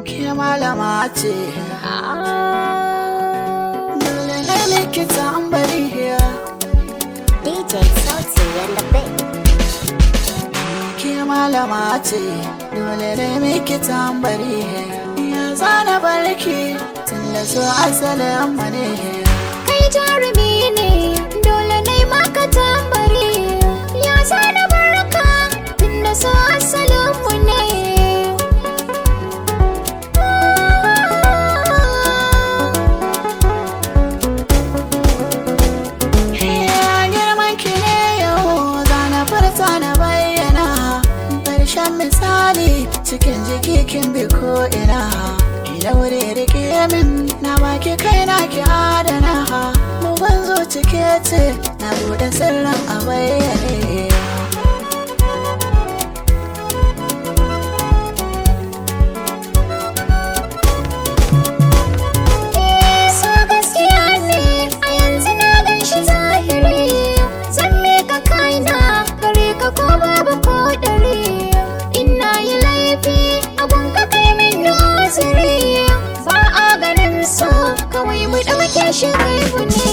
Ke malama ce, dole ne likita an bari here. DJ Sauti and the Big. Ke malama ce, dole ne likita an bari here. Ya zana barki tunda so asalin mu ne. Kai jarumi ne, dole ne maka tambari. Ya zana barka tunda so asalin mu ne. Misali cikin jiki kin bi ko ina ina wuri rike min na baki kaina ki adana mu banzo cike ce na bude sirrin a bayyane. So gaskiya ne a yanzu na gan shi zahiri, zan mika kaina gare ka ko babu ko dare. Ina yi laifi abun ka kai min nazari, ba a ganin so kawai mu ɗauke shi gaibu ne.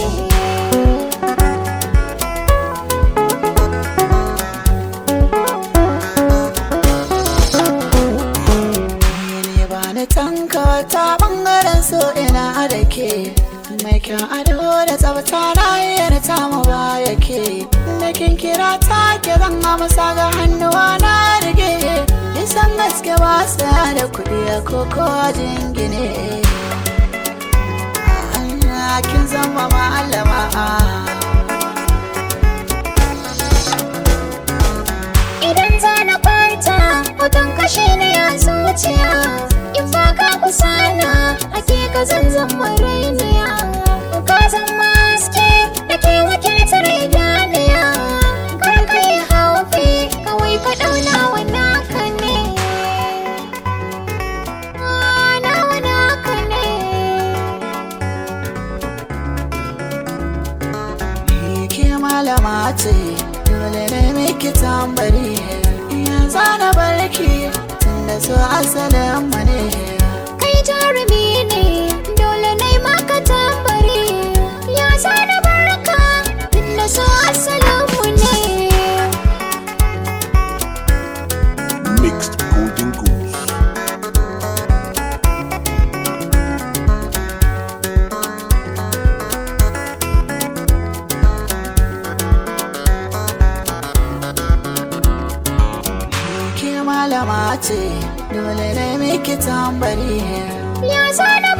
Ni ba ni tanka ta bangaren so ina da ke mai kyan ado da tsafta na yarda mu ba yake da kin kira ta ke zan amsa ga hannuwa na rige nisan gaske ba saya da kuɗi a koko jingine kin zama malama. Idan za na ɓata hoton kashe ne a zuciya, in ba ka kusana hakika zan zama rainiya. Ka zama haske da ke wakiltar idaniya, kar ka yi haufi kawai ka ɗauna wa naka ne. Nawa naka ne. Ke malama ce, dole ne miki tambari ya zana barki tunda so asalin mu ne. Kai jarumi ne, dole ne maka tambari. Ya zana barka tunda so asalin mu ne. Mixed Golden Goose. Ke malama ce, dole ne miki tambari Ya zana